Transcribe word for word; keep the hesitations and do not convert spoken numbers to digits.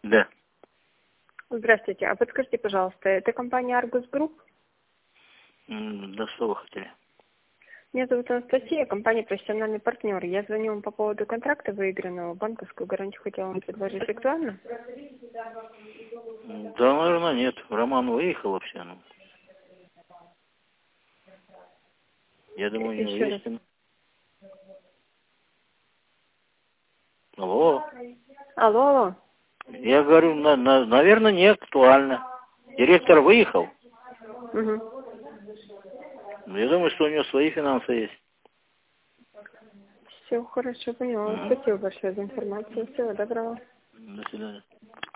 Да. Здравствуйте. А подскажите, пожалуйста, это компания Argus Group? М, Да что вы хотели? Меня зовут Анастасия, компания «Профессиональный партнер». Я звоню вам по поводу контракта выигранного. Банковскую гарантию хотела вам предложить. Актуально? М, Да, наверное, нет. Роман выехал вообще. Ну. Я думаю, Еще раз. неизвестен. Алло. Алло, алло. Я говорю, на, на- наверное, не актуально. Директор выехал. Угу. Но я думаю, что у него свои финансы есть. Все хорошо, поняла. Мгм. Спасибо большое за информацию. Всего доброго. До свидания.